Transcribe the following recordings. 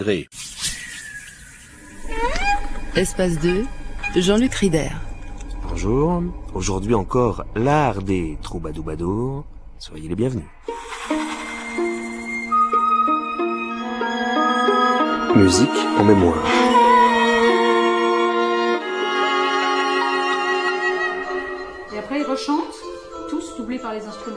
Espace 2, Jean-Luc Rider. Bonjour, aujourd'hui encore l'art des troubadours. Soyez les bienvenus. Musique en mémoire. Et après ils rechantent, tous doublés par les instruments.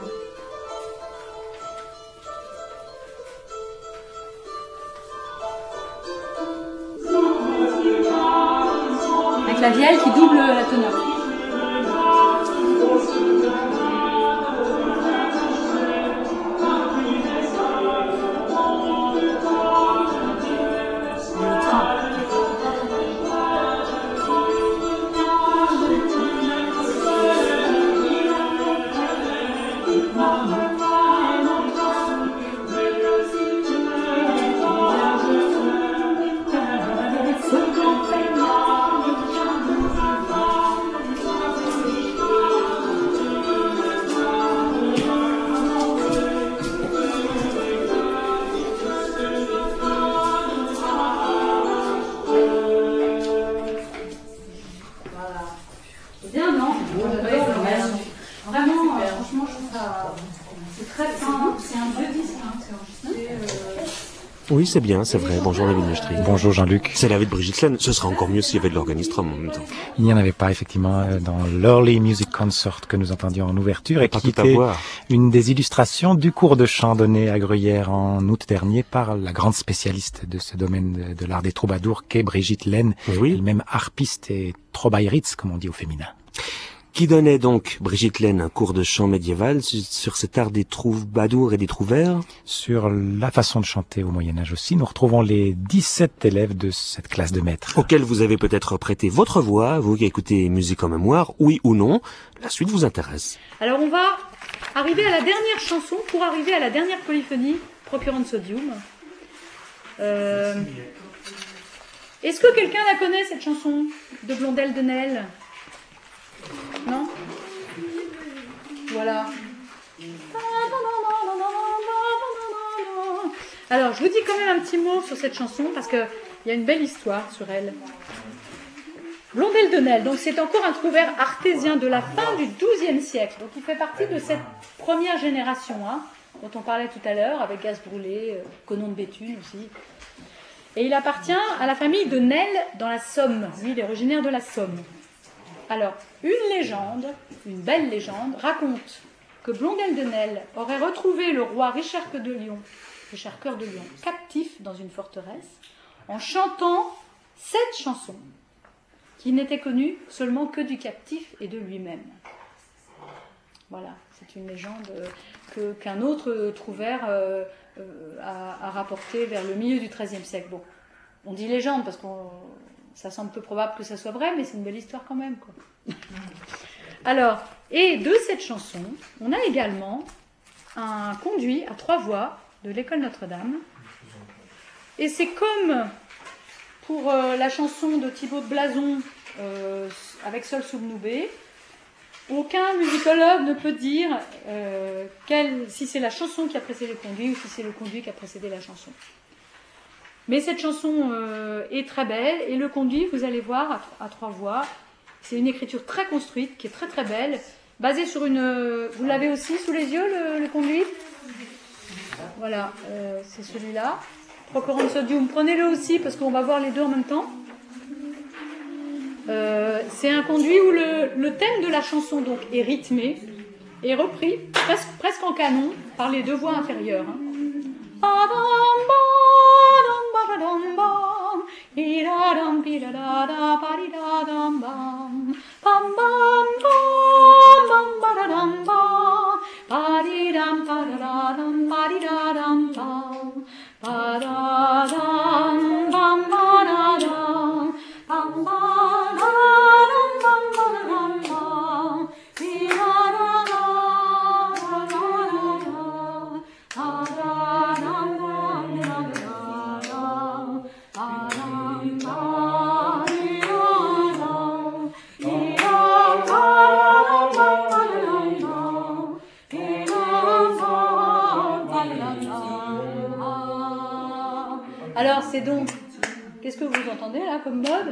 Avec la vielle qui double la teneur. Oui, c'est bien, c'est vrai. Bonjour David Mestri. Bonjour Jean-Luc. C'est la vie de Brigitte Laine. Ce serait encore mieux s'il y avait de l'organistrum en même temps. Il n'y en avait pas effectivement dans l'Early Music Concert que nous entendions en ouverture et qui était une des illustrations du cours de chant donné à Gruyère en août dernier par la grande spécialiste de ce domaine de l'art des troubadours qu'est Brigitte Laine, elle-même harpiste et troubaïritz comme on dit au féminin. Qui donnait donc, Brigitte Laine, un cours de chant médiéval sur cet art des troubadours et des trouvères? Sur la façon de chanter au Moyen-Âge aussi, nous retrouvons les 17 élèves de cette classe de maîtres. Auxquels vous avez peut-être prêté votre voix, vous qui écoutez Musique en mémoire, oui ou non. La suite vous intéresse. Alors on va arriver à la dernière chanson, pour arriver à la dernière polyphonie, Procurant de Sodium. Est-ce que quelqu'un la connaît, cette chanson de Blondel de Nesle? Non? Voilà. Alors, je vous dis quand même un petit mot sur cette chanson, parce qu'il y a une belle histoire sur elle. Blondel de Nesle, donc c'est encore un trouvère artésien de la fin du XIIe siècle. Donc il fait partie de cette première génération, dont on parlait tout à l'heure, avec Gaz Brûlé, Conon de Béthune aussi. Et il appartient à la famille de Nesle dans la Somme. Lui, il est originaire de la Somme. Alors, une légende, une belle légende, raconte que Blondel de Nesle aurait retrouvé le roi Richard Cœur de Lion, captif dans une forteresse, en chantant cette chanson, qui n'était connue seulement que du captif et de lui-même. Voilà, c'est une légende qu'un autre trouvère a rapportée vers le milieu du XIIIe siècle. Bon, on dit légende parce que ça semble peu probable que ça soit vrai, mais c'est une belle histoire quand même, quoi. Alors, et de cette chanson, on a également un conduit à 3 voix de l'école Notre-Dame. Et c'est comme pour la chanson de Thibaut de Blason avec Sol Soubnoubé, aucun musicologue ne peut dire si c'est la chanson qui a précédé le conduit ou si c'est le conduit qui a précédé la chanson. Mais cette chanson est très belle, et le conduit, vous allez voir, à 3 voix, c'est une écriture très construite, qui est très très belle, basée sur une... Vous l'avez aussi sous les yeux, le conduit? Voilà, c'est celui-là. Procurant de Sodium, prenez-le aussi, parce qu'on va voir les deux en même temps. C'est un conduit où le thème de la chanson donc, est rythmé, et repris, presque en canon, par les 2 voix inférieures. c'est donc... Qu'est-ce que vous entendez là comme mode?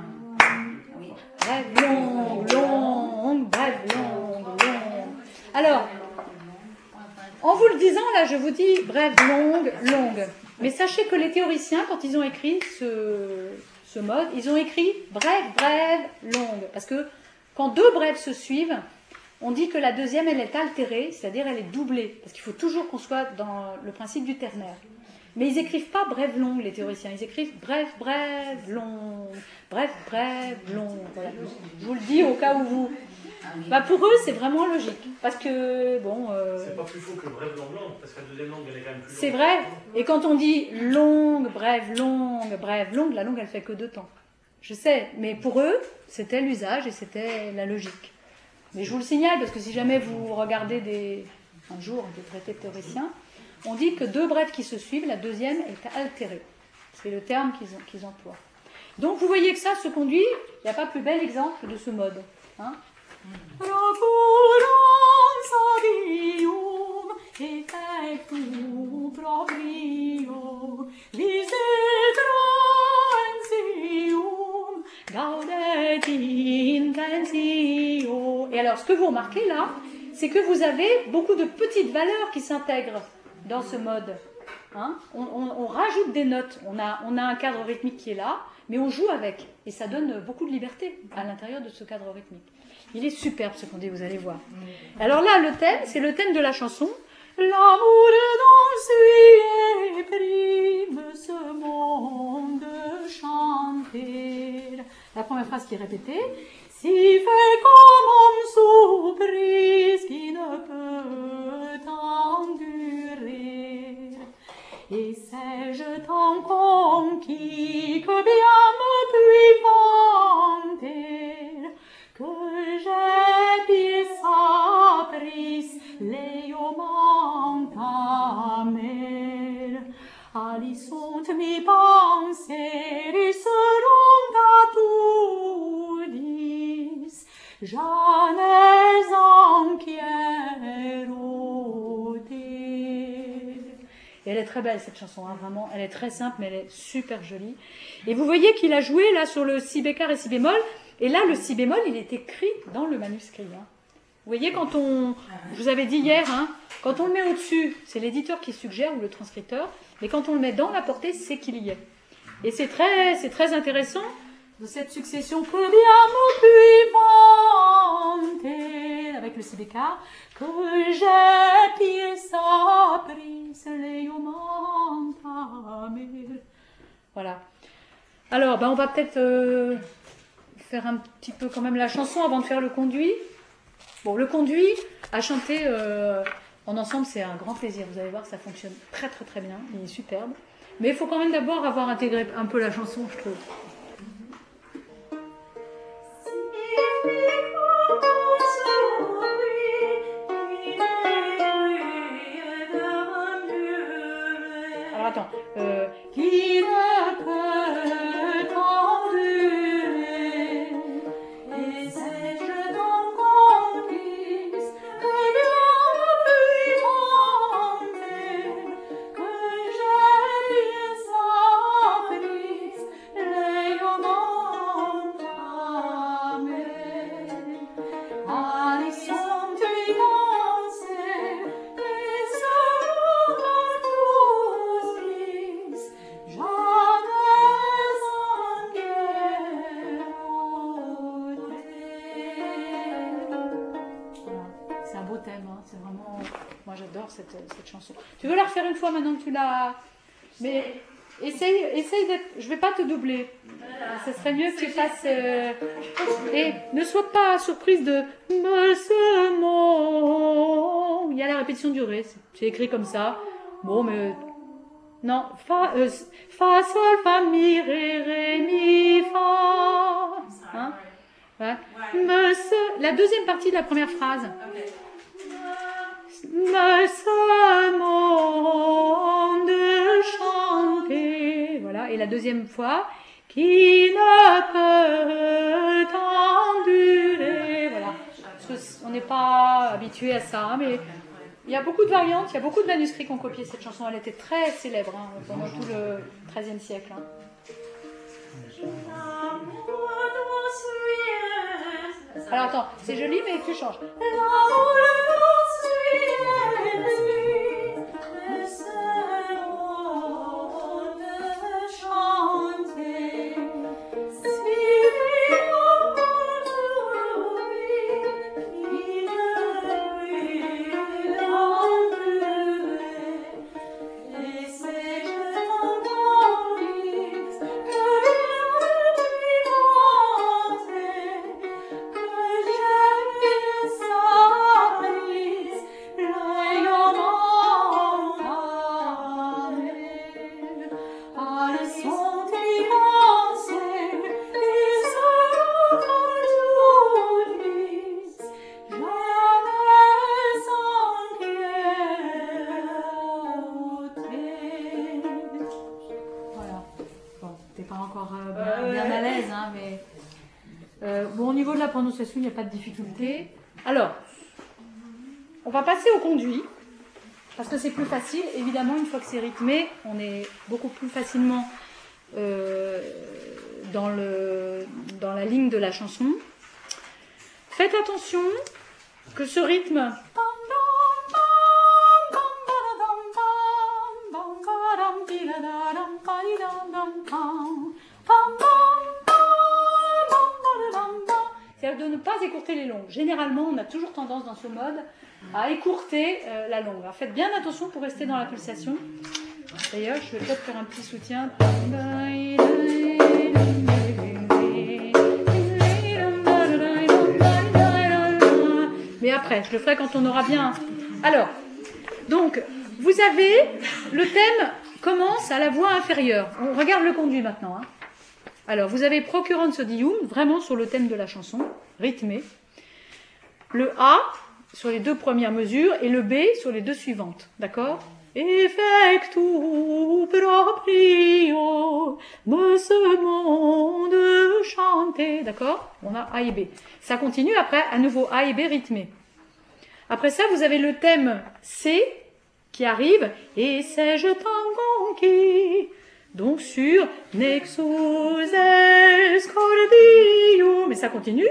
Brève, longue, longue, brève, longue, longue. Alors, en vous le disant, là, je vous dis brève, longue, longue. Mais sachez que les théoriciens, quand ils ont écrit ce mode, ils ont écrit brève, brève, longue. Parce que quand deux brèves se suivent, on dit que la deuxième, elle est altérée, c'est-à-dire elle est doublée. Parce qu'il faut toujours qu'on soit dans le principe du ternaire. Mais ils n'écrivent pas brève, longue, les théoriciens. Ils écrivent brève, brève, longue. Brève, brève, longue. Voilà. Je vous le dis au cas où vous... Bah pour eux, c'est vraiment logique. Parce que, bon... C'est pas plus faux que brève, longue, longue. Parce que la deuxième langue, elle est quand même plus longue. C'est vrai. Et quand on dit longue, brève, longue, la longue, elle fait que 2 temps. Je sais. Mais pour eux, c'était l'usage et c'était la logique. Mais je vous le signale, parce que si jamais vous regardez un jour des traités de théoriciens, on dit que 2 brèves qui se suivent, la deuxième est altérée. C'est le terme qu'ils emploient. Donc vous voyez que ça se conduit, il n'y a pas plus bel exemple de ce mode. Hein? Et alors ce que vous remarquez là, c'est que vous avez beaucoup de petites valeurs qui s'intègrent dans ce mode. Hein? On rajoute des notes, on a un cadre rythmique qui est là, mais on joue avec, et ça donne beaucoup de liberté à l'intérieur de ce cadre rythmique. Il est superbe ce qu'on dit, vous allez voir. Alors là, le thème, c'est le thème de la chanson. L'amour dans suprime ce monde chanter. La première phrase qui est répétée. Si fait comme homme surprise qui ne peut endurer. Et sais-je tant conquis que bien me puis vanter que j'ai pied sapris leo mantamer. Ali sunt mi penseri seront atudis, jamais enquiero te. Et elle est très belle cette chanson, hein, vraiment. Elle est très simple, mais elle est super jolie. Et vous voyez qu'il a joué là sur le si bécard et si bémol. Et là, le si bémol, il est écrit dans le manuscrit. Hein. Vous voyez, quand on... Je vous avais dit hier, hein, quand on le met au-dessus, c'est l'éditeur qui suggère ou le transcripteur. Mais quand on le met dans la portée, c'est qu'il y est. Et c'est très intéressant de cette succession que bien me puis vanter avec le si bécard que j'ai pied sapris leo mantamer. Voilà. Alors, on va peut-être faire un petit peu quand même la chanson avant de faire le conduit. Bon, le conduit à chanter en ensemble, c'est un grand plaisir. Vous allez voir, ça fonctionne très très très bien. Il est superbe. Mais il faut quand même d'abord avoir intégré un peu la chanson, je trouve. Alors attends. Qui ne peut endurer, et sais-je donc conquise, que bien me puis vanter, que j'ai bien sapris leo mantamer. Ali sunt mi penseri, et seront atudis, jamais enquiero te. Voilà. C'est un beau thème, hein. C'est vraiment... Moi j'adore cette chanson. Tu veux la refaire une fois maintenant que tu l'as... Mais essaye d'être... Je vais pas te doubler. Ça serait mieux que tu fasses... Et ne sois pas surprise de... Me semons. Il y a la répétition du ré. C'est écrit comme ça. Bon, mais... Non. Fa, sol, fa, mi, ré, mi, fa. Hein? Ouais. La deuxième partie de la première phrase. Me semons de chanter. Voilà. Et la deuxième fois. Qui ne peut endurer. Voilà. Parce qu'on n'est pas habitué à ça, mais Il y a beaucoup de variantes, il y a beaucoup de manuscrits qui ont copié cette chanson. Elle était très célèbre hein, pendant tout le XIIIe siècle. Hein. Alors attends, c'est joli, mais tu changes. Il n'y a pas de difficulté. Alors, on va passer au conduit, parce que c'est plus facile. Évidemment, une fois que c'est rythmé, on est beaucoup plus facilement dans la ligne de la chanson. Faites attention que ce rythme... C'est-à-dire de ne pas écourter les longues. Généralement, on a toujours tendance dans ce mode à écourter la longue. Alors faites bien attention pour rester dans la pulsation. D'ailleurs, je vais peut-être faire un petit soutien. Mais après, je le ferai quand on aura bien... Alors, donc, vous avez... Le thème commence à la voix inférieure. On regarde le conduit maintenant, hein. Alors, vous avez Procurrens odium, vraiment sur le thème de la chanson, rythmé. Le A sur les deux premières mesures et le B sur les deux suivantes. D'accord? Effectu proprio de ce monde chanté. D'accord? On a A et B. Ça continue après, à nouveau A et B rythmés. Après ça, vous avez le thème C qui arrive. Et sais-je tant conquis? Donc sur Nexus Escordium, mais ça continue.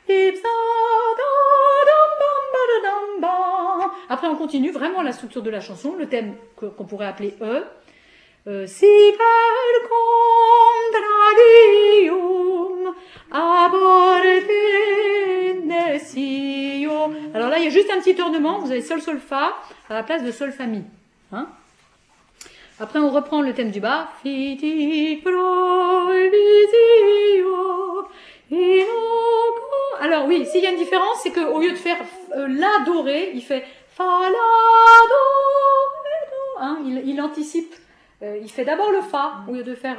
Après on continue vraiment la structure de la chanson, le thème qu'on pourrait appeler E. Si per contradium aborte nescio. Alors là il y a juste un petit tournement, vous avez sol sol fa à la place de sol fa mi. Hein? Après, on reprend le thème du bas. Alors oui, s'il y a une différence, c'est qu'au lieu de faire la do ré, il fait fa la do ré do. Hein, il anticipe. Il fait d'abord le fa au lieu de faire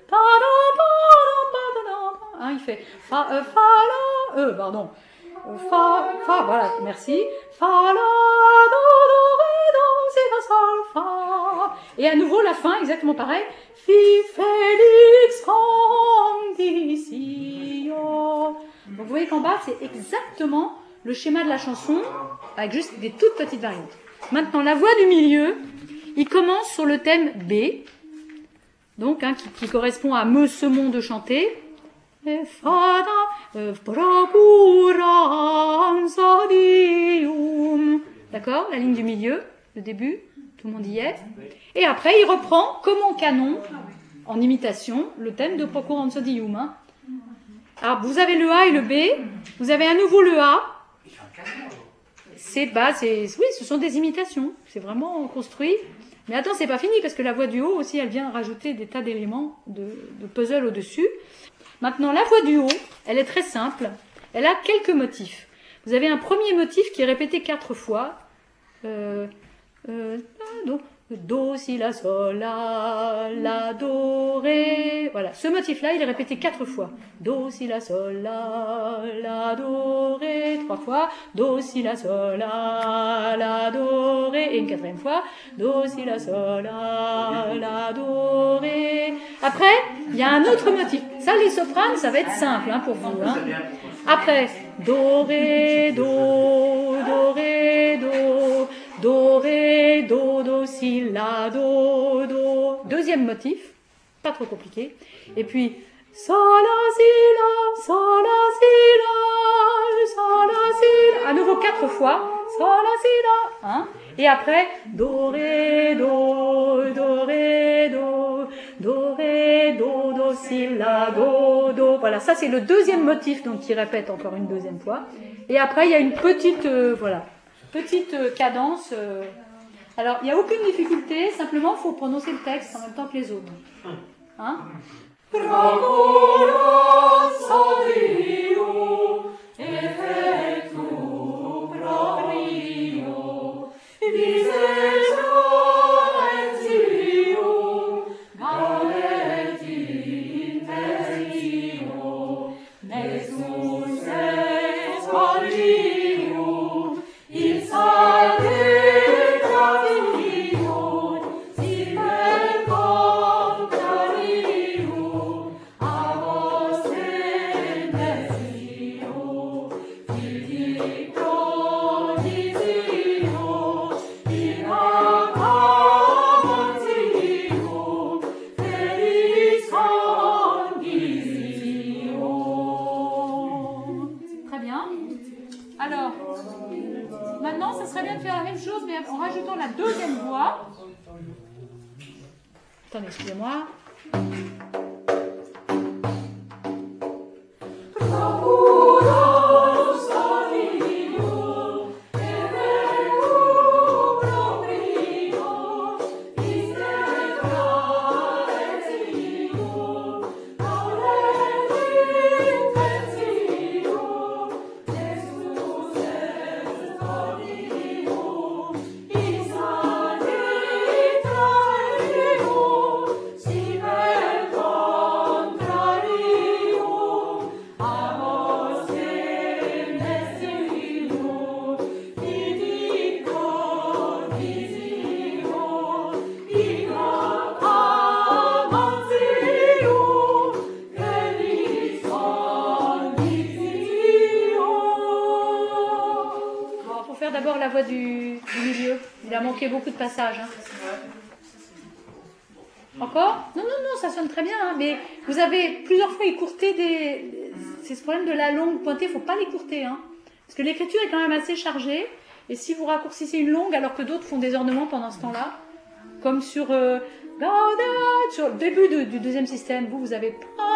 hein, il fait fa la pardon. Fa, voilà, merci. Fa la do ré do, c'est fa sol fa. Et à nouveau la fin, exactement pareil. Fi felix condicio. Donc vous voyez qu'en bas, c'est exactement le schéma de la chanson, avec juste des toutes petites variantes. Maintenant, la voix du milieu, il commence sur le thème B, donc qui correspond à me semons de chanter. D'accord, la ligne du milieu, le début, tout le monde y est. Et après, il reprend, comme en canon, en imitation, le thème de Procurrens odium. Hein. Alors, vous avez le A et le B, vous avez à nouveau le A. Oui, ce sont des imitations, c'est vraiment construit. Mais attends, c'est pas fini, parce que la voix du haut aussi, elle vient rajouter des tas d'éléments de puzzle au-dessus. Maintenant, la voix du haut, elle est très simple. Elle a quelques motifs. Vous avez un premier motif qui est répété 4 fois. Do, si, la, sol, la, do, ré. Voilà, ce motif-là, il est répété 4 fois. Do, si, la, sol, la, do, ré. 3 fois. Do, si, la, sol, la, do, ré. Et une 4e fois. Do, si, la, sol, la, do, ré. Après, il y a un autre motif. Ça, les sopranes, ça va être simple pour vous. Hein. Après, do, ré, do, do, ré, do, si, la, do. Deuxième motif, pas trop compliqué. Et puis, sol, la, si, la, sol, la, si, la, sol, la, si, la. À nouveau 4 fois, sol, la, si, la. Hein? Et après, do, ré, do, ré, do, si, la, do. Voilà, ça c'est le deuxième motif donc qui répète encore une deuxième fois. Et après, il y a une petite, petite cadence. Alors, il n'y a aucune difficulté, simplement il faut prononcer le texte en même temps que les autres. Hein? Alors, maintenant, ça serait bien de faire la même chose, mais en rajoutant la deuxième voix. Attendez, excusez-moi. D'abord la voix du milieu. Il a manqué beaucoup de passages. Hein. Encore? Non, ça sonne très bien. Hein, mais vous avez plusieurs fois écourté des... C'est ce problème de la longue pointée, il ne faut pas l'écourter. Hein, parce que l'écriture est quand même assez chargée. Et si vous raccourcissez une longue alors que d'autres font des ornements pendant ce temps-là, comme sur le début du deuxième système, vous avez...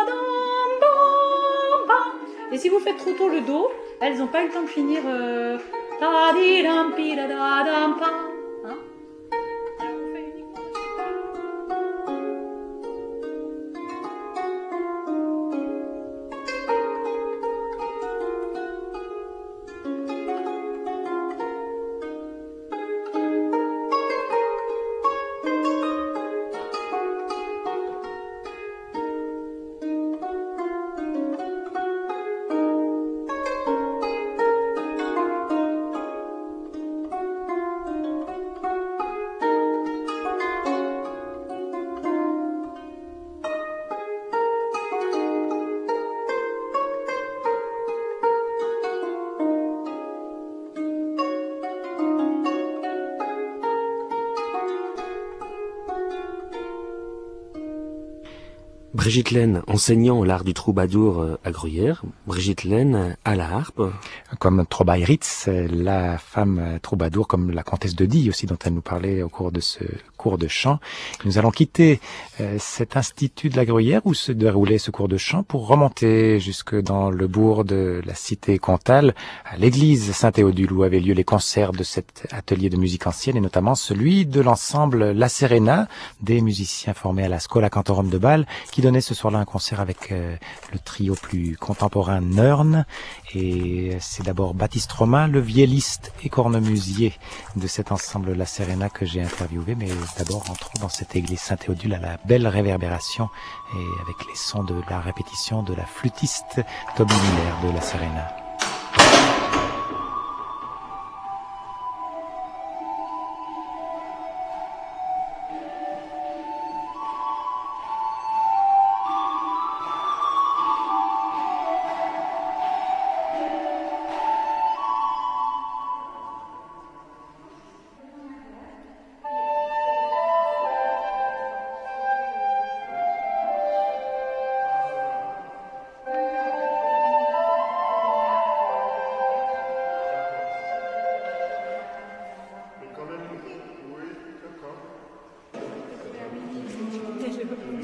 Et si vous faites trop tôt le Do, elles n'ont pas eu le temps de finir... Hein? Brigitte Laine, enseignant l'art du troubadour à Gruyère. Brigitte Laine à la harpe. Comme Trobairitz, la femme troubadour, comme la comtesse de Die aussi, dont elle nous parlait au cours de ce cours de chant. Nous allons quitter cet institut de la Gruyère où se déroulait ce cours de chant pour remonter jusque dans le bourg de la cité comtale, à l'église Saint-Théodule où avaient lieu les concerts de cet atelier de musique ancienne et notamment celui de l'ensemble La Serena, des musiciens formés à la Schola Cantorum de Bâle, qui donnait ce soir-là un concert avec le trio plus contemporain Nörn. Et c'est d'abord Baptiste Romain, le vielliste et cornemusier de cet ensemble La Serena que j'ai interviewé. Mais d'abord, entrons dans cette église Saint-Théodule à la belle réverbération et avec les sons de la répétition de la flûtiste Toby Miller de La Serena.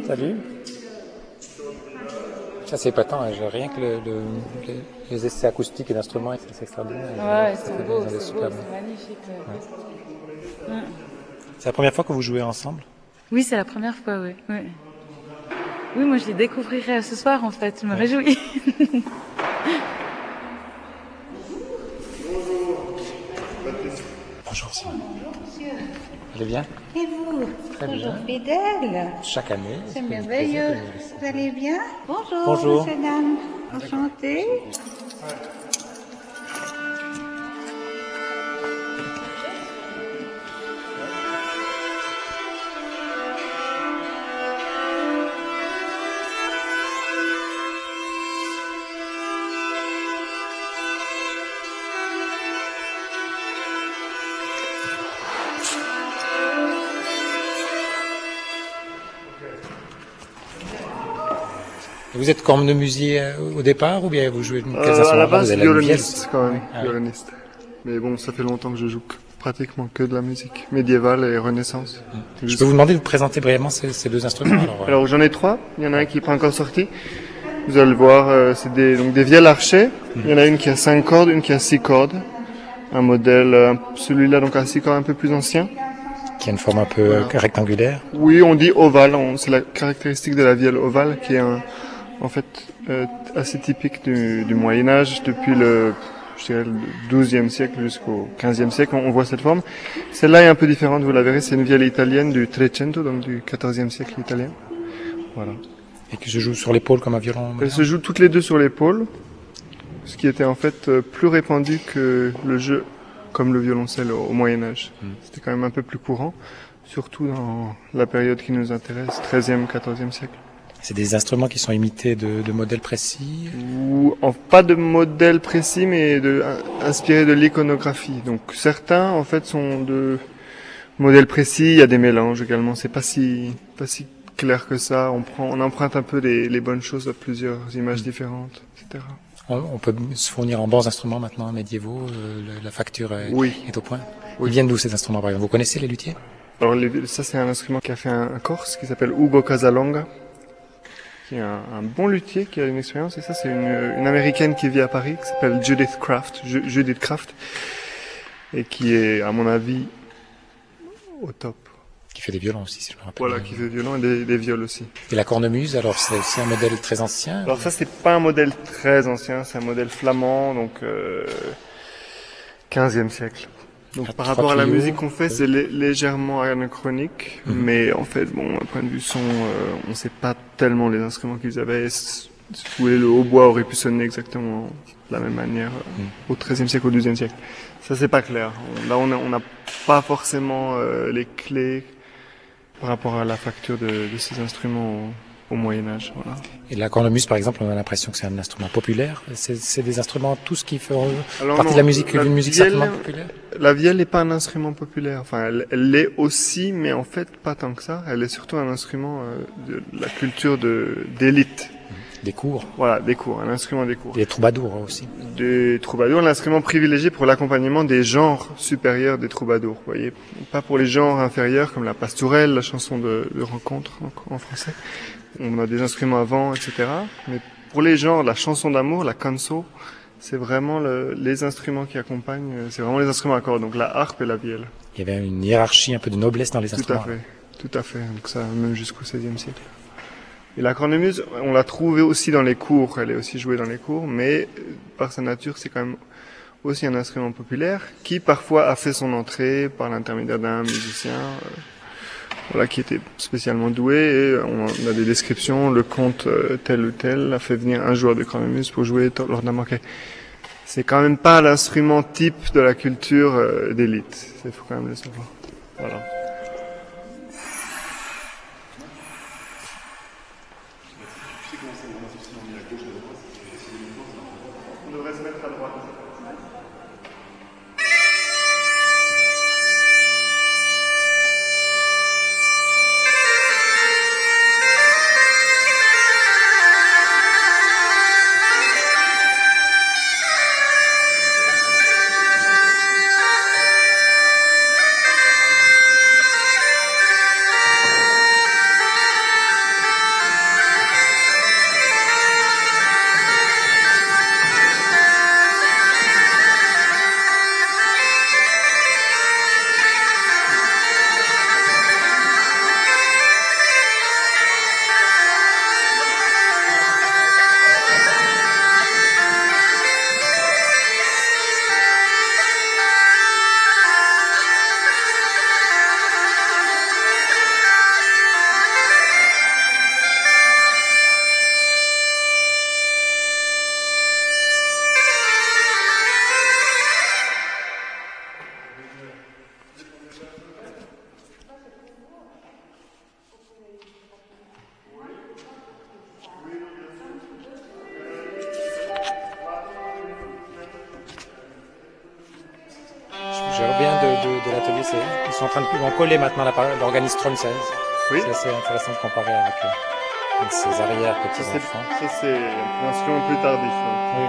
Salut. Ça c'est épatant, hein. Rien que les essais acoustiques et d'instruments, c'est extraordinaire. Ouais, ils sont beaux, c'est magnifique. Ouais. C'est la première fois que vous jouez ensemble? Oui, c'est la première fois, oui. Oui, moi je les découvrirai ce soir en fait, je me réjouis. Bonjour Simon. Vous allez bien? Et vous? Très Toujours bien. fidèle. Chaque année. C'est merveilleux. Vous allez bien? Bonjour, Bonjour. monsieur, dame. Enchantée. Vous êtes cornemusier au départ ou bien vous jouez quels À instruments? la base, Vous avez violoniste quand même, Ah oui. violoniste. Mais bon, ça fait longtemps que je joue pratiquement que de la musique médiévale et Renaissance. Je peux vous demander de vous présenter brièvement ces deux instruments? Alors j'en ai trois, il y en a un qui n'est pas encore sorti. Vous allez le voir, c'est donc des vielles archets. Il y en a une qui a 5 cordes, une qui a 6 cordes. Un modèle, celui-là donc à 6 cordes un peu plus ancien. Qui a une forme un peu rectangulaire. Oui, on dit ovale, c'est la caractéristique de la vielle ovale qui est en fait assez typique du Moyen-Âge depuis le 12e siècle jusqu'au 15e siècle, on voit cette forme. Celle-là est un peu différente, vous la verrez, c'est une vielle italienne du Trecento, donc du 14e siècle italien. Voilà. Et qui se joue sur l'épaule comme un violon? Elles se jouent toutes les deux sur l'épaule, ce qui était en fait plus répandu que le jeu comme le violoncelle au Moyen-Âge. C'était quand même un peu plus courant, surtout dans la période qui nous intéresse, 13e, 14e siècle. C'est des instruments qui sont imités de modèles précis? Pas de modèle précis, mais inspirés de l'iconographie. Donc certains, en fait, sont de modèles précis. Il y a des mélanges également. C'est pas si clair que ça. On emprunte un peu les bonnes choses à plusieurs images différentes, etc. On peut se fournir en bons instruments maintenant médiévaux. La facture est au point. Oui. Ils viennent d'où ces instruments, par exemple? Vous connaissez les luthiers? Alors ça, c'est un instrument qu'a fait un Corse qui s'appelle Ugo Casalonga, qui est un bon luthier, qui a une expérience. Et ça, c'est une Américaine qui vit à Paris, qui s'appelle Judith Kraft, et qui est, à mon avis, au top. Qui fait des violons aussi, si je me rappelle. Voilà, qui fait des violons et des viols aussi. Et la cornemuse, alors c'est aussi un modèle très ancien? Alors ça, c'est pas un modèle très ancien, c'est un modèle flamand, donc 15e siècle. Donc par rapport à la musique qu'on fait, c'est légèrement anachronique, mais en fait, bon, d'un point de vue son, on sait pas tellement les instruments qu'ils avaient. Si vous voulez, le hautbois aurait pu sonner exactement de la même manière au XIIIe siècle, au XIIe siècle. Ça, c'est pas clair. Là, on n'a pas forcément les clés par rapport à la facture de ces instruments au Moyen-Âge. Voilà. Et la cornemuse, par exemple, on a l'impression que c'est un instrument populaire. C'est des instruments, tous qui font Alors partie non, de la musique, d'une musique vielle, simplement populaire? La vielle n'est pas un instrument populaire. Enfin, elle l'est aussi, mais en fait, pas tant que ça. Elle est surtout un instrument de la culture d'élite. Des cours. Voilà, des cours, un instrument des cours. Des troubadours aussi. Des troubadours, l'instrument privilégié pour l'accompagnement des genres supérieurs des troubadours, vous voyez. Pas pour les genres inférieurs comme la pastourelle, la chanson de rencontre en français. On a des instruments à vent, etc. Mais pour les genres, la chanson d'amour, la canso, c'est vraiment les instruments qui accompagnent, c'est vraiment les instruments à cordes, donc la harpe et la vielle. Il y avait une hiérarchie, un peu de noblesse dans les instruments. Tout à fait, donc ça même jusqu'au XVIe siècle. Et la cornemuse, on l'a trouvée aussi dans les cours, elle est aussi jouée dans les cours, mais par sa nature, c'est quand même aussi un instrument populaire qui parfois a fait son entrée par l'intermédiaire d'un musicien qui était spécialement doué, et on a des descriptions, le comte tel ou tel a fait venir un joueur de cornemuse pour jouer lors d'un banquet. C'est quand même pas l'instrument type de la culture d'élite, il faut quand même le savoir. Voilà. On devrait se mettre à droite. sont en train de coller maintenant l'organistrum, c'est assez intéressant de comparer avec ces arrières petits enfants. Ça c'est un instrument plus tardif. Oui.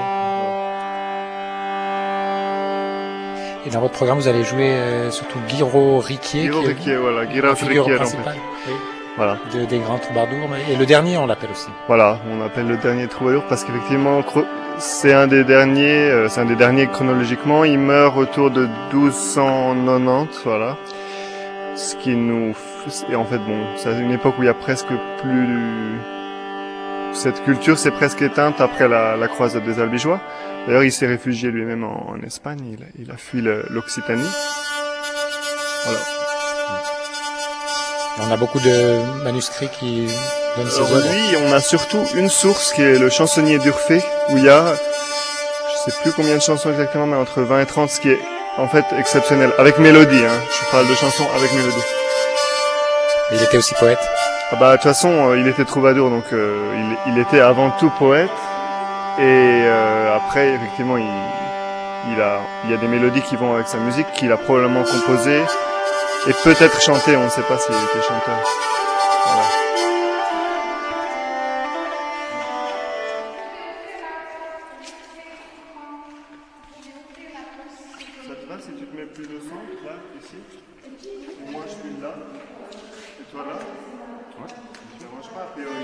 Et dans votre programme, vous allez jouer surtout Guiraud Riquier. Guiraud Riquier, voilà. Guiraud figure Riquier, principale. Oui. Voilà. Des grands troubadours. Et le dernier, on l'appelle aussi. Voilà, on appelle le dernier troubadour parce qu'effectivement, c'est un des derniers chronologiquement. Il meurt autour de 1290, voilà. Ce qui nous, et en fait, bon, c'est une époque où il y a presque plus, cette culture s'est presque éteinte après la croisade des Albigeois. D'ailleurs, il s'est réfugié lui-même en Espagne. Il a fui l'Occitanie. Voilà. On a beaucoup de manuscrits qui donnent ces œuvres. Oui, on a surtout une source qui est le chansonnier d'Urfé, où il y a, je sais plus combien de chansons exactement, mais entre 20 et 30, ce qui est en fait exceptionnel. Avec mélodie, hein. Je parle de chansons avec mélodie. Et il était aussi poète. Ah bah, de toute façon, il était troubadour, donc il était avant tout poète. Et après, effectivement, il y a des mélodies qui vont avec sa musique, qu'il a probablement composées. Et peut-être chanter, on ne sait pas s'il était chanteur. Voilà. Ça te va si tu te mets plus le centre, là, ici? Moi je suis là, et toi là? Ouais. Ça ne dérange pas, a priori.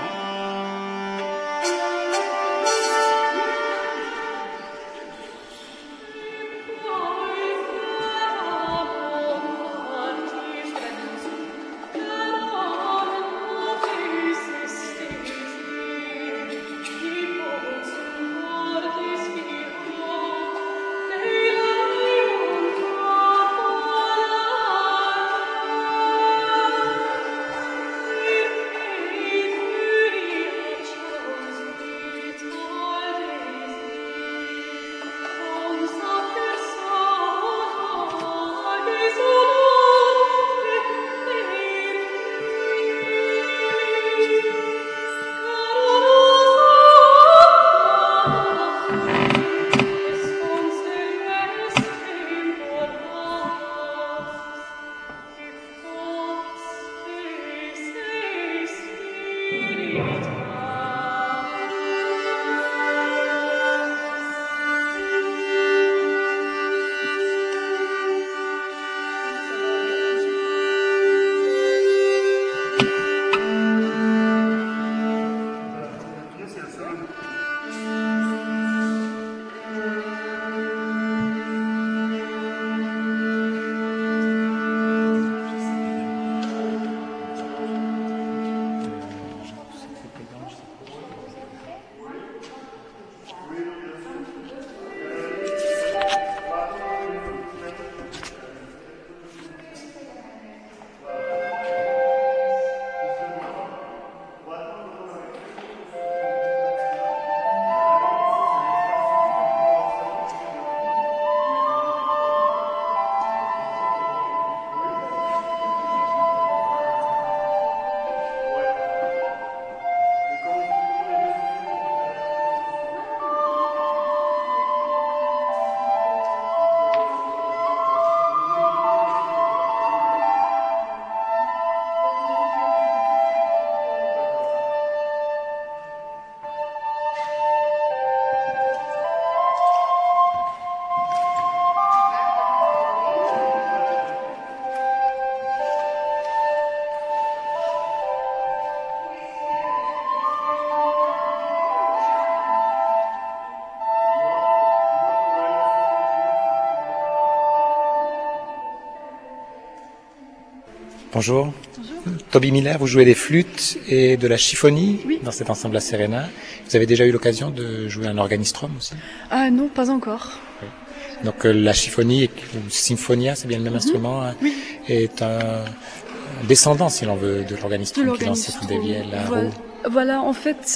Bonjour. Bonjour. Toby Miller, vous jouez des flûtes et de la chiffonie dans cet ensemble La Serena. Vous avez déjà eu l'occasion de jouer un organistrum aussi? Ah non, pas encore. Oui. Donc la chiffonie, ou symphonia, c'est bien le même instrument, est un descendant, si l'on veut, de l'organistrum qui lance des vielles à roue. Voilà, en fait,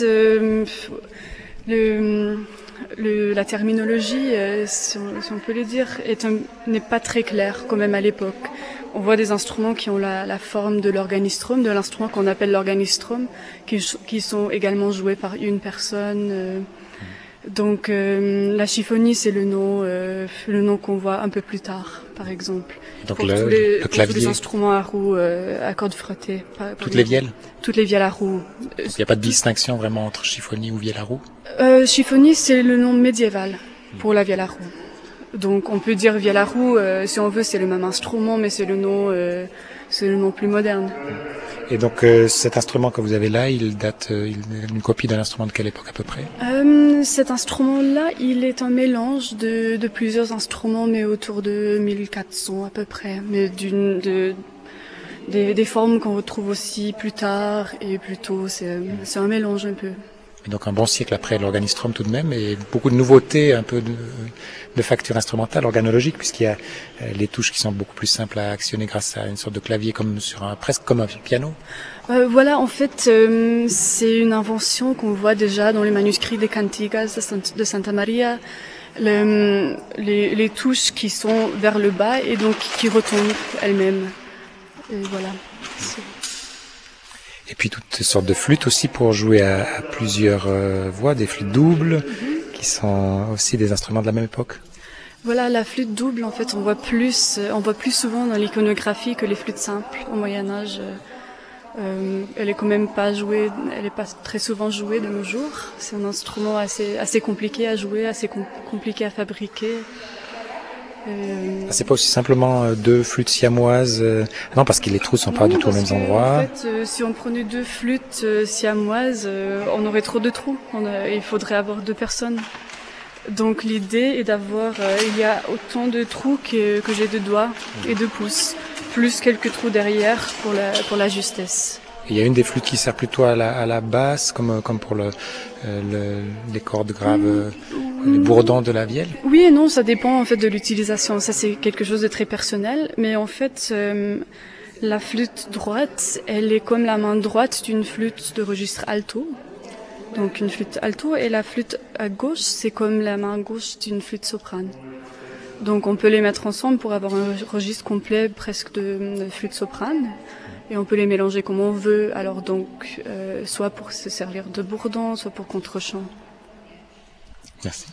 la terminologie, si on peut le dire, n'est pas très claire quand même à l'époque. On voit des instruments qui ont la forme de l'organistrum, de l'instrument qu'on appelle l'organistrum, qui sont également joués par une personne Donc la chiffonie, c'est le nom qu'on voit un peu plus tard, par exemple. Donc pour le tous clavier, les instruments à roue, à cordes frottées. toutes les vielles. Toutes les vielles à roue. Il n'y a pas de distinction vraiment entre chiffonie ou vielle à roue. Chiffonie, c'est le nom médiéval pour la vielle à roue. Donc on peut dire vielle à roue, si on veut, c'est le même instrument, mais c'est le nom plus moderne. Et donc cet instrument que vous avez là, il date une copie d'un instrument de quelle époque à peu près? Cet instrument-là, il est un mélange de plusieurs instruments, mais autour de 1400 à peu près, mais des formes qu'on retrouve aussi plus tard et plus tôt. C'est un mélange un peu. Et donc un bon siècle après l'organistrum tout de même, et beaucoup de nouveautés, un peu de facture instrumentale, organologique, puisqu'il y a les touches qui sont beaucoup plus simples à actionner grâce à une sorte de clavier comme presque comme un piano. Voilà, en fait, c'est une invention qu'on voit déjà dans les manuscrits des Cantigas de Santa Maria, les touches qui sont vers le bas et donc qui retombent elles-mêmes. Et voilà. Et puis toutes sortes de flûtes aussi pour jouer à plusieurs voix, des flûtes doubles, qui sont aussi des instruments de la même époque. Voilà, la flûte double, en fait, on voit plus souvent dans l'iconographie que les flûtes simples au Moyen-Âge. Elle est quand même pas jouée, elle est pas très souvent jouée de nos jours. C'est un instrument assez compliqué à jouer, assez compliqué à fabriquer. C'est pas aussi simplement deux flûtes siamoises. Non, parce que les trous sont pas du tout aux mêmes endroits. En fait, si on prenait deux flûtes siamoises, on aurait trop de trous. Il faudrait avoir deux personnes. Donc l'idée est d'avoir, il y a autant de trous que j'ai de doigts et de pouces, plus quelques trous derrière pour la justesse. Il y a une des flûtes qui sert plutôt à la basse, comme pour les cordes graves, les bourdons de la vielle. Oui et non, ça dépend en fait de l'utilisation. Ça c'est quelque chose de très personnel, mais en fait la flûte droite, elle est comme la main droite d'une flûte de registre alto. Donc une flûte alto, et la flûte à gauche, c'est comme la main gauche d'une flûte soprane. Donc on peut les mettre ensemble pour avoir un registre complet presque de flûte soprane. Et on peut les mélanger comme on veut, alors donc soit pour se servir de bourdon, soit pour contre-chant. Merci.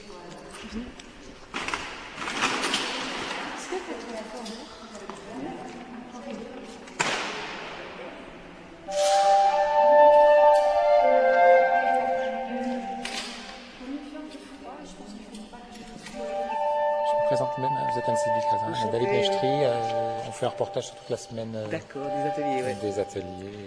Vous êtes Anne-Sylvie Cazin, David Nechtry, on fait un reportage sur toute la semaine. D'accord, des ateliers, ouais. Des ateliers.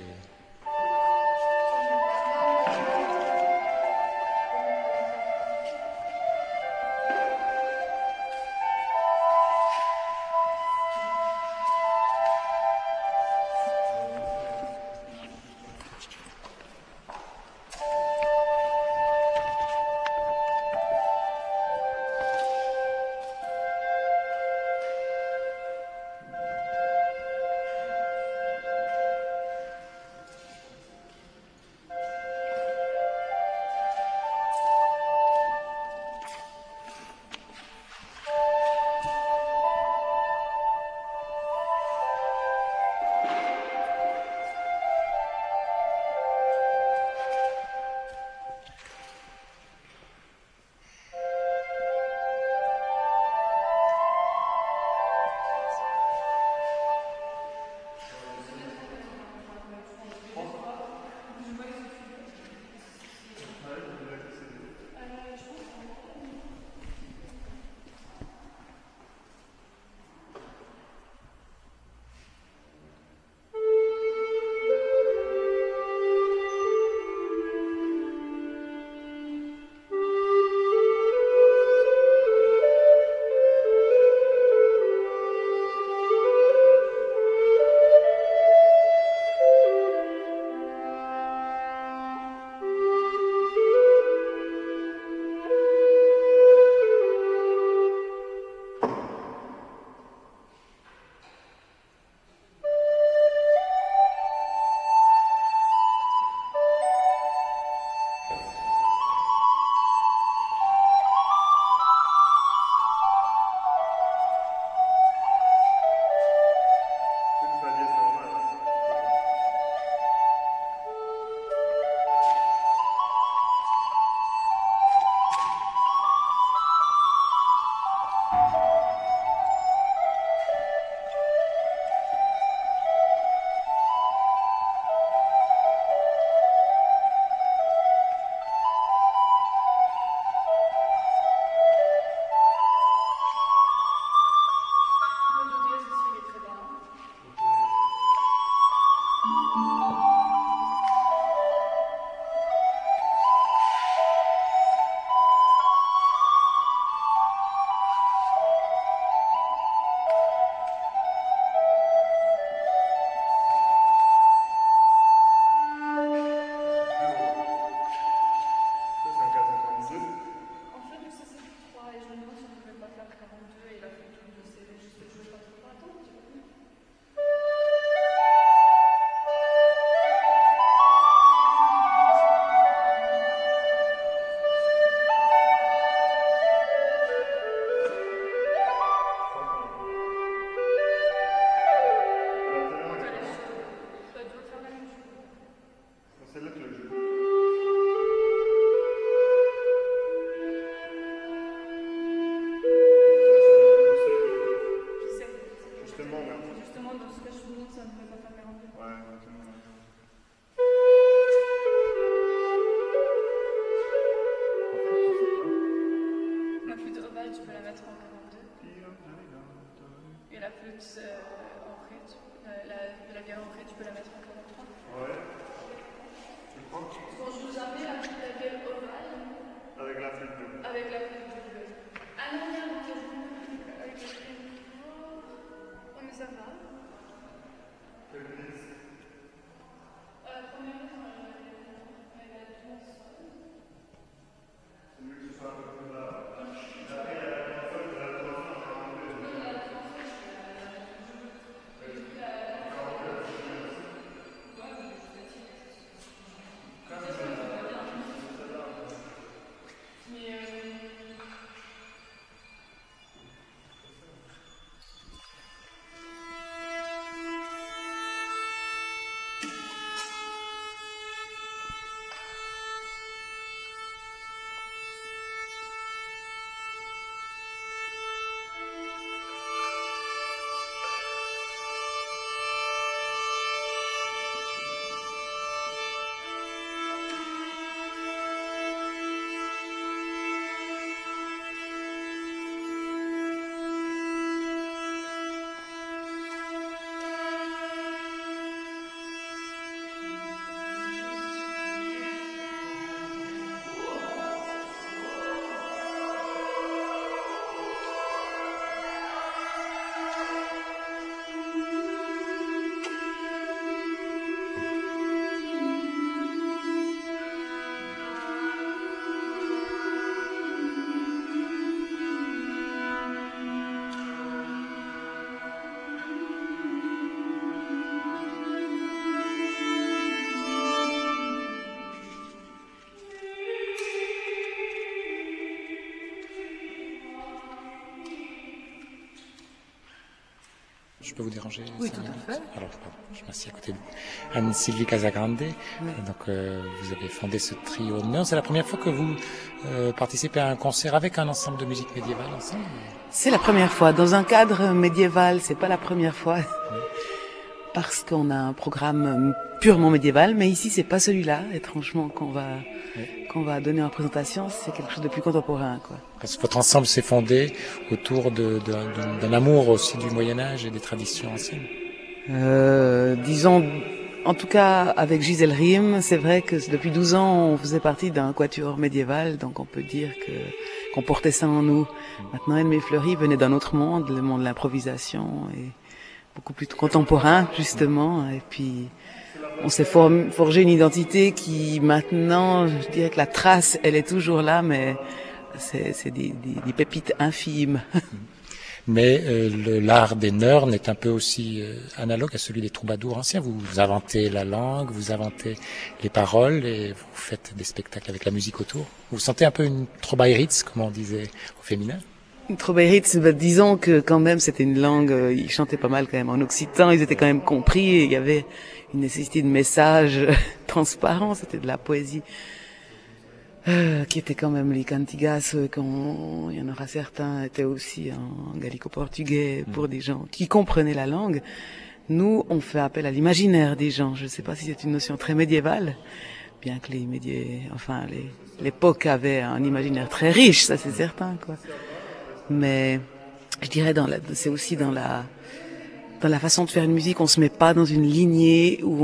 Je peux vous déranger? Oui, tout à fait. Alors, je m'assieds à côté de Anne-Sylvie Casagrande. Oui. Donc, vous avez fondé ce trio. Non, c'est la première fois que vous participez à un concert avec un ensemble de musique médiévale ensemble? C'est la première fois. Dans un cadre médiéval, c'est pas la première fois. Oui. Parce qu'on a un programme purement médiéval, mais ici, c'est pas celui-là, étrangement, qu'on va donner en présentation. C'est quelque chose de plus contemporain, quoi. Parce que votre ensemble s'est fondé autour d'un amour aussi du Moyen-Âge et des traditions anciennes. Disons, en tout cas, avec Gisèle Riem, c'est vrai que depuis 12 ans, on faisait partie d'un quatuor médiéval, donc on peut dire qu'on portait ça en nous. Maintenant, Edmé Fleury venait d'un autre monde, le monde de l'improvisation, et beaucoup plus contemporain, justement, et puis on s'est forgé une identité qui, maintenant, je dirais que la trace, elle est toujours là, mais c'est des pépites infimes. Mais l'art des Nørnes est un peu aussi analogue à celui des troubadours anciens. Vous inventez la langue, vous inventez les paroles et vous faites des spectacles avec la musique autour. Vous sentez un peu une Trobairitz, comme on disait au féminin? Une Trobairitz, disons que quand même c'était une langue, ils chantaient pas mal quand même en occitan, ils étaient quand même compris et il y avait une nécessité de message transparent, c'était de la poésie. Qui étaient quand même les cantigas, il y en aura certains étaient aussi en gallico-portugais pour des gens qui comprenaient la langue. Nous, on fait appel à l'imaginaire des gens. Je ne sais pas si c'est une notion très médiévale, bien que l'époque avait un imaginaire très riche, ça c'est certain, quoi. Mais je dirais c'est aussi dans la façon de faire une musique, on se met pas dans une lignée où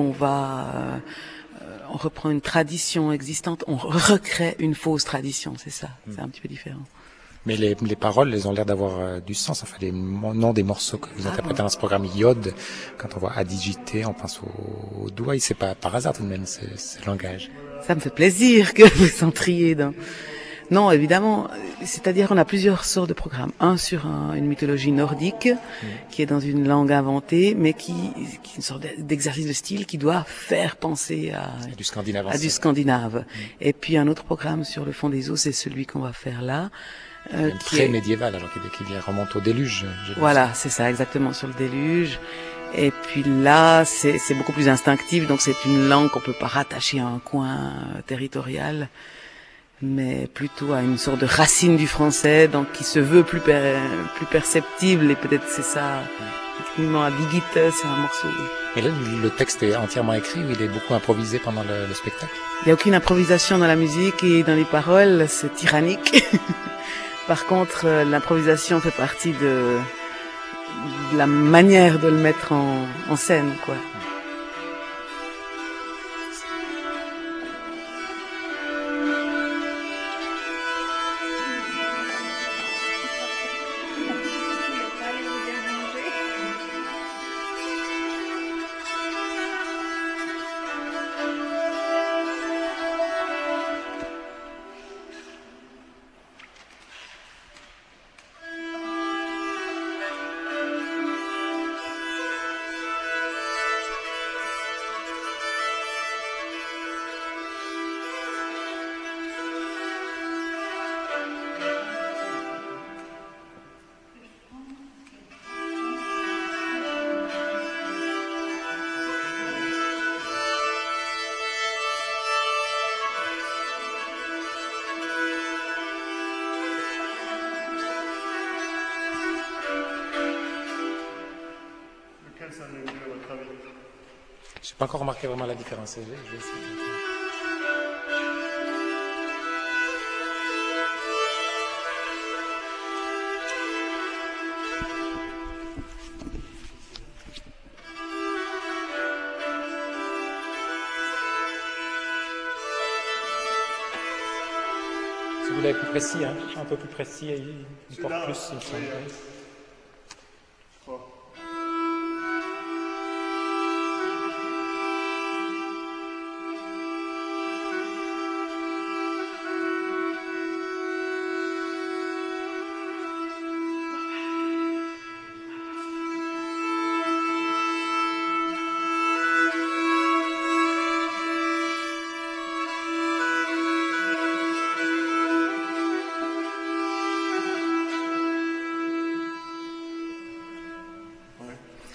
on reprend une tradition existante, on recrée une fausse tradition, c'est ça, c'est un petit peu différent. Mais les paroles, elles ont l'air d'avoir du sens, enfin les noms des morceaux que vous interprétez dans ce programme Iode, quand on voit Adigité, on pense au doigt, c'est pas par hasard tout de même, ce langage. Ça me fait plaisir que vous entriez dans... Non, évidemment, c'est-à-dire qu'on a plusieurs sortes de programmes. Un sur une mythologie nordique, qui est dans une langue inventée, mais qui est une sorte d'exercice de style qui doit faire penser à du scandinave. Et puis un autre programme sur le fond des eaux, c'est celui qu'on va faire là. Très médiéval, alors qui remonte au déluge. Voilà, c'est ça, exactement, sur le déluge. Et puis là, c'est beaucoup plus instinctif, donc c'est une langue qu'on peut pas rattacher à un coin territorial, mais plutôt à une sorte de racine du français, donc qui se veut plus perceptible, et peut-être c'est ça, effectivement, à Digit, c'est un morceau. Et là, le texte est entièrement écrit ou il est beaucoup improvisé pendant le spectacle? Il n'y a aucune improvisation dans la musique et dans les paroles, c'est tyrannique. Par contre, l'improvisation fait partie de la manière de le mettre en scène, quoi. Je n'ai pas encore remarqué vraiment la différence. Je vais essayer. Si vous voulez plus précis, hein, un peu plus précis, il porte plus, il me semble.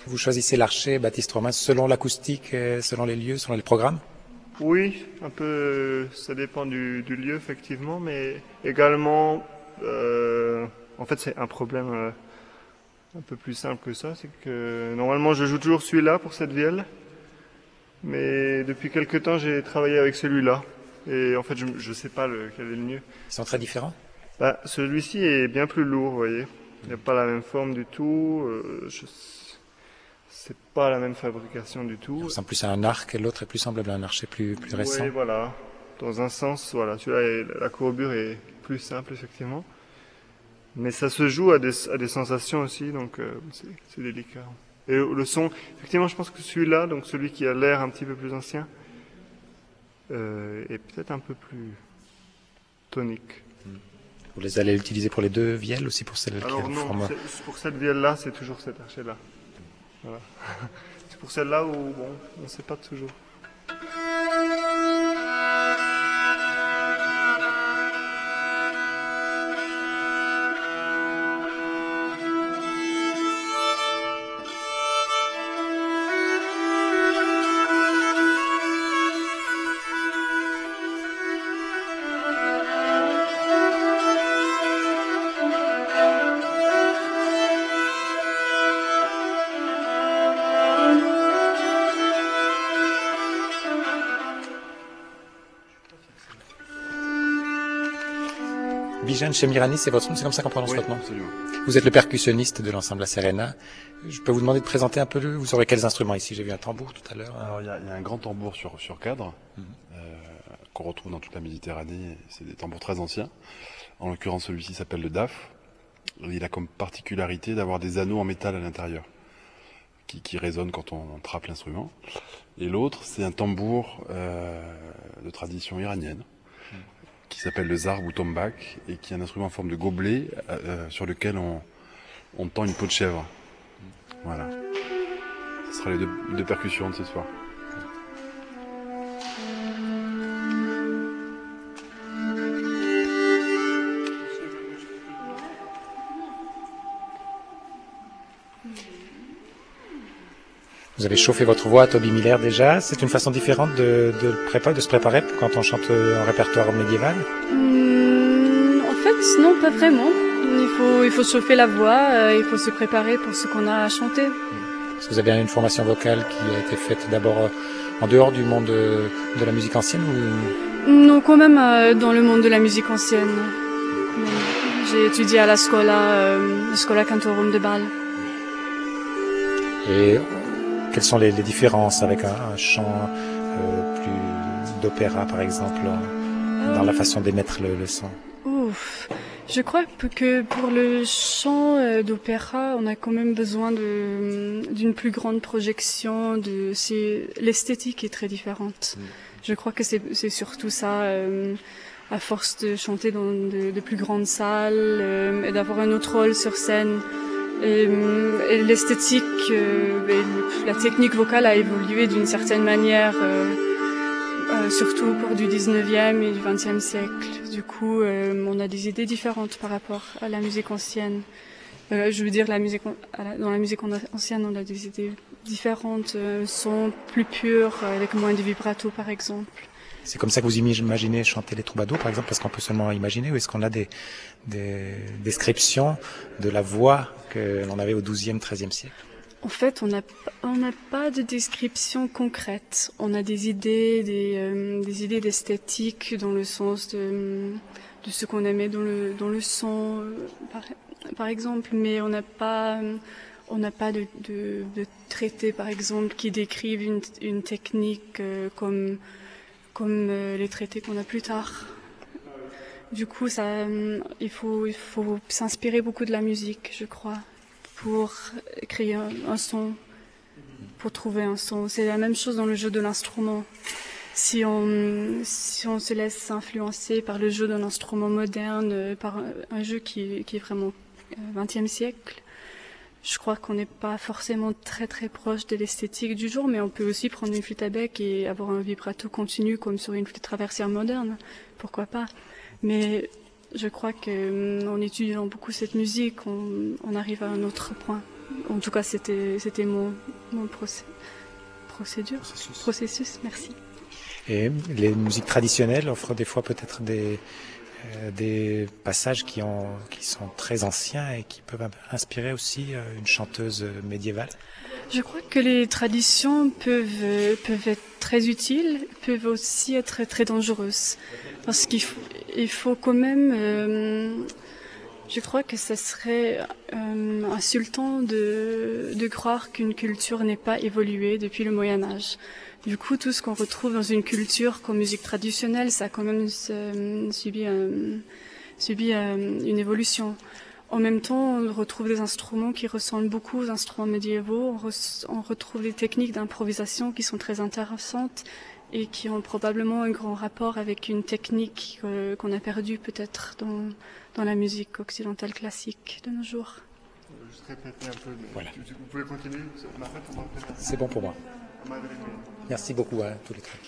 Vous choisissez l'archet, Baptiste Romain, selon l'acoustique, selon les lieux, selon les programmes? Oui, un peu, ça dépend du lieu effectivement, mais également, en fait c'est un problème un peu plus simple que ça, c'est que normalement je joue toujours celui-là pour cette vielle, mais depuis quelque temps j'ai travaillé avec celui-là, et en fait je sais pas quel est le mieux. Ils sont très différents? Bah, celui-ci est bien plus lourd, vous voyez, il n'a pas la même forme du tout, c'est pas la même fabrication du tout. Il ressemble plus à un arc et l'autre est plus semblable à un archet plus récent. Oui, voilà. Dans un sens, voilà, celui-là, la courbure est plus simple, effectivement. Mais ça se joue à des sensations aussi, donc c'est délicat. Et le son, effectivement, je pense que celui-là, donc celui qui a l'air un petit peu plus ancien, est peut-être un peu plus tonique. Vous les allez utiliser pour les deux vielles aussi pour celle Alors qui est non, format... pour cette vielle-là, c'est toujours cet archet-là. Voilà. C'est pour celle-là où, bon, on ne sait pas toujours. Bijan Chemirani, c'est votre nom, c'est comme ça qu'on prononce votre nom? Absolument. Vous êtes le percussionniste de l'ensemble La Serena. Je peux vous demander de présenter un peu vous aurez quels instruments ici? J'ai vu un tambour tout à l'heure. Alors il y a un grand tambour sur cadre qu'on retrouve dans toute la Méditerranée. C'est des tambours très anciens. En l'occurrence, celui-ci s'appelle le DAF. Il a comme particularité d'avoir des anneaux en métal à l'intérieur qui résonnent quand on trappe l'instrument. Et l'autre, c'est un tambour de tradition iranienne qui s'appelle le zarb ou tombak et qui est un instrument en forme de gobelet sur lequel on tend une peau de chèvre. Voilà. Ce sera les deux percussions de ce soir. Vous avez chauffé votre voix à Toby Miller déjà. C'est une façon différente de se préparer quand on chante un répertoire médiéval? En fait, non, pas vraiment. Il faut chauffer la voix, il faut se préparer pour ce qu'on a à chanter. Est-ce que vous avez une formation vocale qui a été faite d'abord en dehors du monde de la musique ancienne ou... Non, quand même dans le monde de la musique ancienne. J'ai étudié à la Schola Cantorum de Bâle. Et quelles sont les différences avec un chant plus d'opéra, par exemple, dans la façon d'émettre le son? Ouf. Je crois que pour le chant d'opéra, on a quand même besoin d'une plus grande projection. L'esthétique est très différente. Je crois que c'est surtout ça. À force de chanter dans de plus grandes salles et d'avoir un autre rôle sur scène. Et l'esthétique, la technique vocale a évolué d'une certaine manière, surtout au cours du 19e et du 20e siècle. Du coup, on a des idées différentes par rapport à la musique ancienne. Je veux dire, dans la musique ancienne, on a des idées différentes, son plus pur, avec moins de vibrato par exemple. C'est comme ça que vous imaginez chanter les troubadours, par exemple, parce qu'on peut seulement imaginer, ou est-ce qu'on a des descriptions de la voix que l'on avait au XIIe, XIIIe siècle? En fait, on n'a pas de description concrète. On a des idées d'esthétique dans le sens de ce qu'on aimait dans le son, par exemple, mais on n'a pas de traités, par exemple, qui décrivent une technique comme les traités qu'on a plus tard. Du coup, il faut s'inspirer beaucoup de la musique, je crois, pour créer un son, pour trouver un son. C'est la même chose dans le jeu de l'instrument. Si on se laisse influencer par le jeu d'un instrument moderne, par un jeu qui est vraiment 20e siècle, je crois qu'on n'est pas forcément très très proche de l'esthétique du jour, mais on peut aussi prendre une flûte à bec et avoir un vibrato continu comme sur une flûte traversière moderne, pourquoi pas. Mais je crois qu'en étudiant beaucoup cette musique, on arrive à un autre point. En tout cas, c'était mon processus, merci. Et les musiques traditionnelles offrent des fois peut-être des passages qui sont très anciens et qui peuvent inspirer aussi une chanteuse médiévale. Je crois que les traditions peuvent être très utiles, peuvent aussi être très dangereuses. Parce qu'il faut quand même... je crois que ce serait insultant de croire qu'une culture n'est pas évoluée depuis le Moyen-Âge. Du coup, tout ce qu'on retrouve dans une culture comme musique traditionnelle, ça a quand même subi une évolution. En même temps, on retrouve des instruments qui ressemblent beaucoup aux instruments médiévaux. On retrouve des techniques d'improvisation qui sont très intéressantes et qui ont probablement un grand rapport avec une technique qu'on a perdue peut-être dans la musique occidentale classique de nos jours. Juste répéter un peu. Voilà. Vous pouvez continuer. C'est bon pour moi. Merci beaucoup à tous les trois.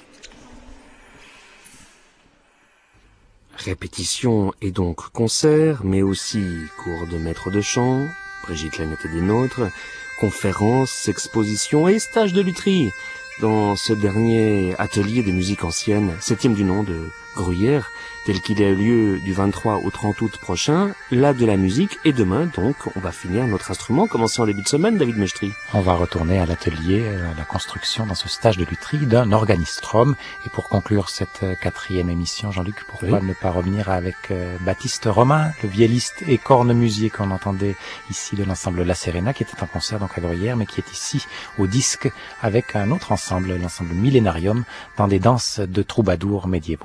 Répétition et donc concert, mais aussi cours de maître de chant, Brigitte Laine était des nôtres, conférences, expositions et stages de lutherie dans ce dernier atelier de musique ancienne, 7e du nom de Gruyère, tel qu'il a eu lieu du 23 au 30 août prochain, là de la musique, et demain donc on va finir notre instrument, commencé en début de semaine, David Mestri. On va retourner à l'atelier, à la construction dans ce stage de lutherie d'un organistrum, et pour conclure cette 4e émission, Jean-Luc, pourquoi ne pas revenir avec Baptiste Romain, le vielliste et cornemusier qu'on entendait ici de l'ensemble La Serena, qui était en concert donc à Gruyère, mais qui est ici au disque avec un autre ensemble, l'ensemble Millénarium, dans des danses de troubadours médiévaux.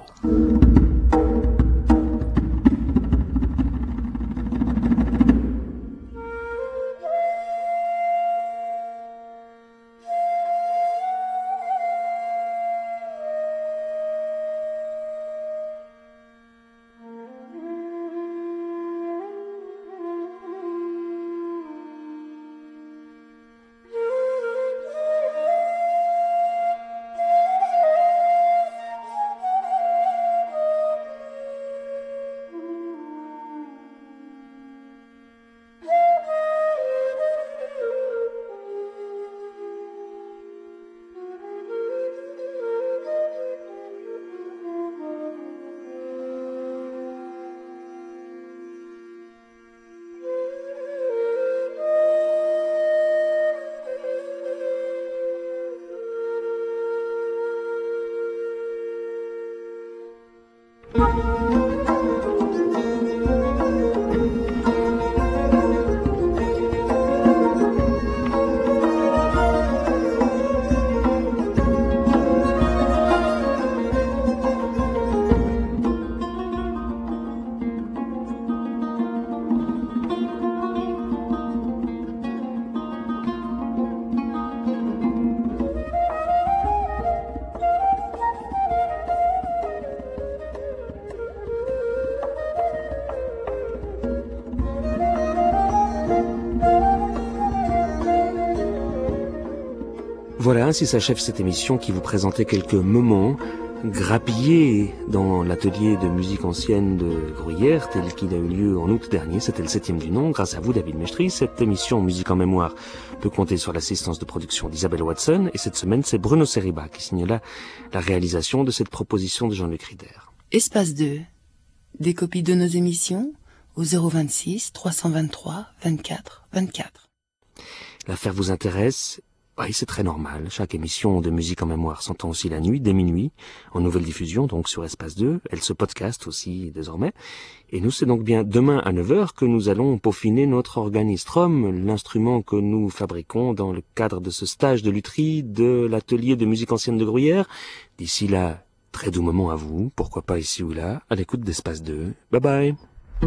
Voilà, ainsi s'achève cette émission qui vous présentait quelques moments grappillés dans l'atelier de musique ancienne de Gruyère, tel qu'il a eu lieu en août dernier. C'était le 7e du nom, grâce à vous, David Mestri. Cette émission Musique en mémoire peut compter sur l'assistance de production d'Isabelle Watson. Et cette semaine, c'est Bruno Seriba qui signe là la réalisation de cette proposition de Jean-Luc Rieder. Espace 2. Des copies de nos émissions au 026 323 24 24. L'affaire vous intéresse? Oui, c'est très normal. Chaque émission de Musique en mémoire s'entend aussi la nuit, dès minuit, en nouvelle diffusion, donc sur Espace 2. Elle se podcast aussi désormais. Et nous, c'est donc bien demain à 9h que nous allons peaufiner notre organistrum, l'instrument que nous fabriquons dans le cadre de ce stage de lutherie de l'atelier de musique ancienne de Gruyère. D'ici là, très doux moment à vous, pourquoi pas ici ou là, à l'écoute d'Espace 2. Bye bye.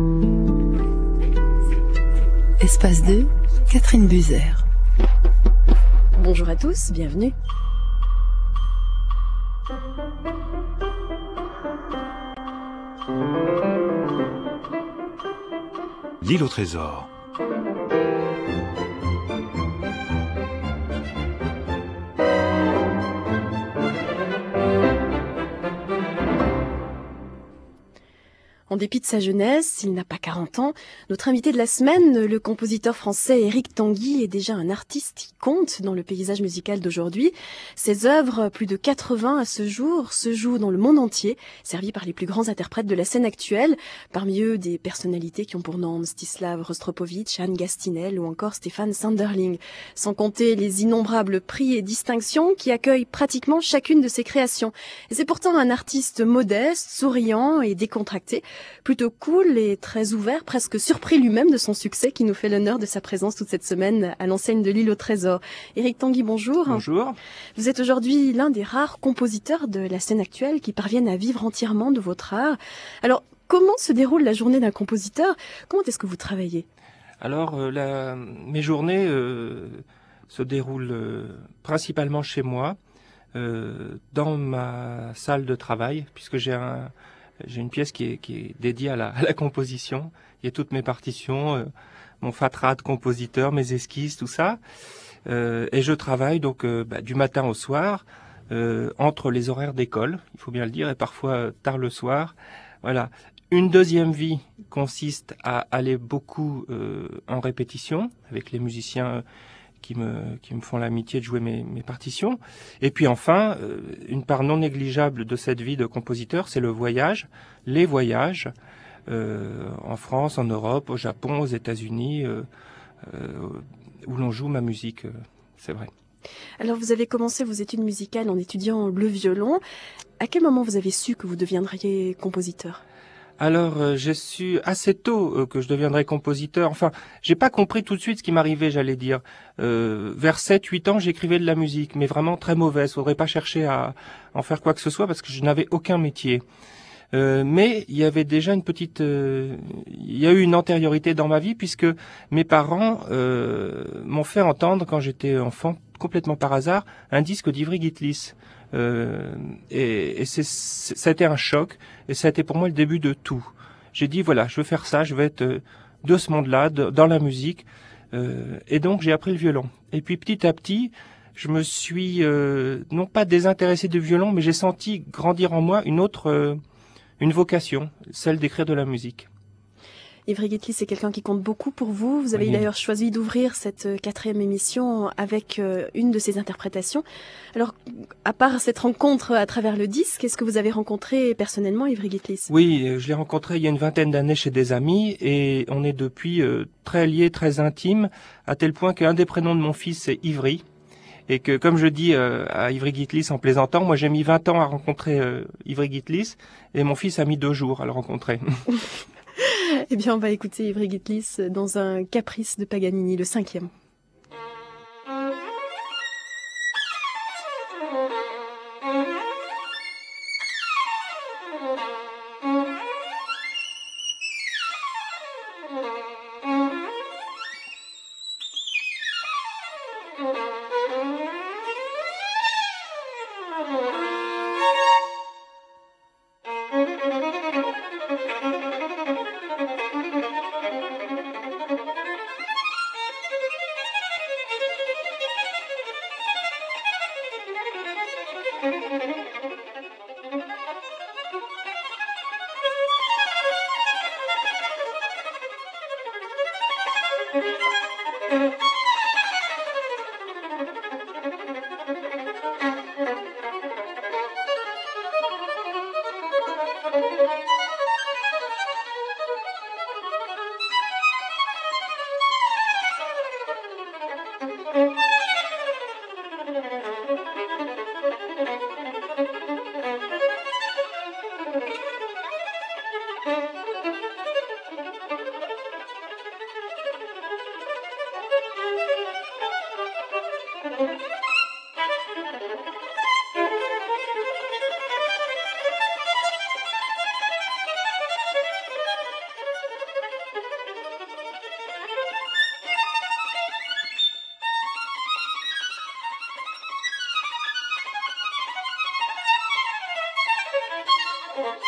Espace 2, Catherine Buzer. Bonjour à tous, bienvenue. L'île au trésor. En dépit de sa jeunesse, il n'a pas 40 ans. Notre invité de la semaine, le compositeur français Éric Tanguy, est déjà un artiste qui compte dans le paysage musical d'aujourd'hui. Ses œuvres, plus de 80 à ce jour, se jouent dans le monde entier, servies par les plus grands interprètes de la scène actuelle. Parmi eux, des personnalités qui ont pour nom Mstislav Rostropovitch, Anne Gastinel ou encore Stéphane Sanderling. Sans compter les innombrables prix et distinctions qui accueillent pratiquement chacune de ses créations. Et c'est pourtant un artiste modeste, souriant et décontracté. Plutôt cool et très ouvert, presque surpris lui-même de son succès qui nous fait l'honneur de sa présence toute cette semaine à l'enseigne de l'Île au Trésor. Éric Tanguy, bonjour. Bonjour. Vous êtes aujourd'hui l'un des rares compositeurs de la scène actuelle qui parviennent à vivre entièrement de votre art. Alors, comment se déroule la journée d'un compositeur? Comment est-ce que vous travaillez? Alors, mes journées se déroulent principalement chez moi, dans ma salle de travail, puisque j'ai une pièce qui est dédiée à la composition. Il y a toutes mes partitions, mon fatras de compositeur, mes esquisses, tout ça. Et je travaille donc du matin au soir, entre les horaires d'école, il faut bien le dire, et parfois tard le soir. Voilà. Une deuxième vie consiste à aller beaucoup en répétition avec les musiciens qui me font l'amitié de jouer mes partitions. Et puis enfin, une part non négligeable de cette vie de compositeur, c'est le voyage, les voyages, en France, en Europe, au Japon, aux États-Unis, où l'on joue ma musique, c'est vrai. Alors vous avez commencé vos études musicales en étudiant le violon. À quel moment vous avez su que vous deviendriez compositeur ? Alors, j'ai su assez tôt que je deviendrais compositeur. Enfin, j'ai pas compris tout de suite ce qui m'arrivait, j'allais dire. Vers 7-8 ans, j'écrivais de la musique, mais vraiment très mauvaise. Faudrait pas chercher à en faire quoi que ce soit parce que je n'avais aucun métier. Mais il y avait déjà il y a eu une antériorité dans ma vie puisque mes parents m'ont fait entendre quand j'étais enfant, complètement par hasard, un disque d'Ivry Gitlis. Et ça a été un choc et ça a été pour moi le début de tout. J'ai dit voilà, je veux faire ça, je veux être de ce monde-là, dans la musique, et donc j'ai appris le violon. Et puis petit à petit, je me suis non pas désintéressé du violon, mais j'ai senti grandir en moi une vocation, celle d'écrire de la musique. Ivry Gitlis, c'est quelqu'un qui compte beaucoup pour vous. Vous avez d'ailleurs choisi d'ouvrir cette 4e émission avec une de ses interprétations. Alors, à part cette rencontre à travers le disque, est-ce que vous avez rencontré personnellement Ivry Gitlis ? Oui, je l'ai rencontré il y a une vingtaine d'années chez des amis et on est depuis très liés, très intimes, à tel point qu'un des prénoms de mon fils c'est Ivry. Et que, comme je dis à Ivry Gitlis en plaisantant, moi j'ai mis 20 ans à rencontrer Ivry Gitlis et mon fils a mis 2 jours à le rencontrer. Eh bien, on va écouter Ivry Gitlis dans un caprice de Paganini, le 5e. Yeah.